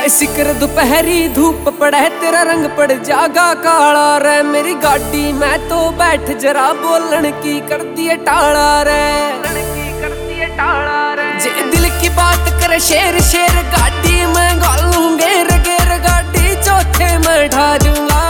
Seeker दोपहरी धूप पड़े तेरा रंग पड़ जागा काला रे। मेरी गाड़ी में तो बैठ जरा बोलन की कर दिए टाला रे। जे दिल की बात करे शेर शेर गाड़ी में गालूंगे गेर गाड़ी चौथे में ढा दूंगा।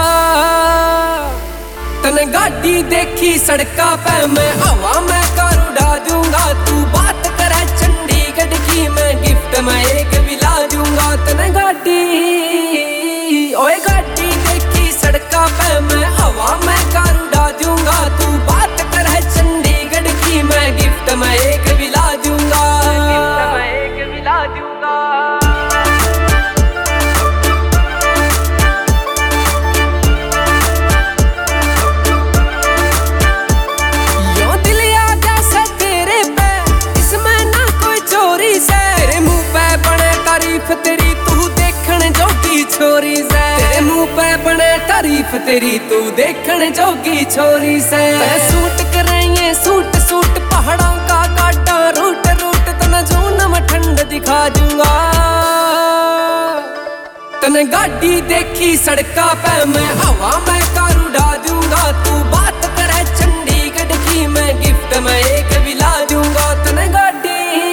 तने गाड़ी देखी सड़का पे मैं हवा में कार उड़ा दूंगा। तू बात करे चंडीगढ़ की मैं गिफ्ट में एक भी ला दूंगा। तने गाड़ी ओए गाड़ी देखी सड़का पे मैं हवा में कार उड़ा दूंगा। तू बात करे चंडीगढ़ की मैं गिफ्ट में एक भी ला दूंगा। तेरी तू देखण जोगी छोरी से तेरे मुंह पे बने तारीफ तेरी तू देखण जोगी छोरी से। सूट कराइए सूट सूट पहाड़ों का काटा रूट रूट तना जून में ठंड दिखा दूंगा। तने गाड़ी देखी सड़का पे मैं हवा में कार उड़ा दूंगा। तू बात करे चंडीगढ़ की मैं गिफ्ट में एक भी ला दूंगा। तने गाड़ी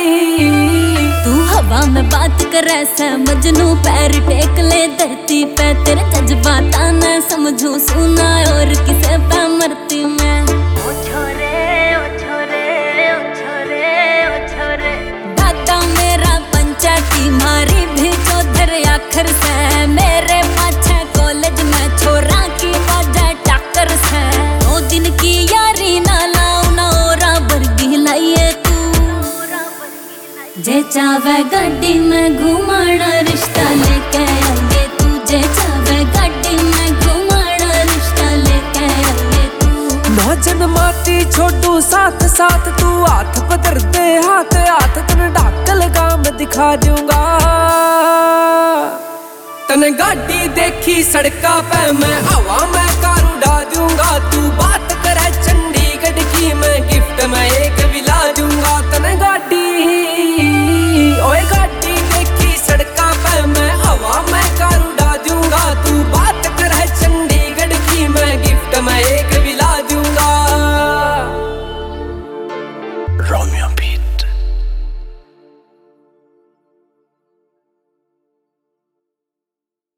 हवा में बात करे से मजनू पैर टेक ले धरती पे। तेरे जज्बात न समझू सुना और किसे पे मरती मैं। ओ छोरे ओ छोरे ओ छोरे ओ छोरे दादा मेरा पंचायती मारी भी चौधर आखर से। मेरे पाछे कॉलेज में छोरा की वजह टाकर से। 2 दिन की यारी ना लाऊ ना ओरा वर्गी लाइए जे चावे गाड़ी में घुमाना रिश्ता लेके आइए तू। जे चावे गाड़ी में घुमाना रिश्ता लेके आइए तू। नौजन माती छोड़ू साथ साथ तू हाथ पकड़ दे हाथ हाथ तने ढाकल गाम दिखा दूंगा। तने गाड़ी देखी सड़का पे मैं हवा में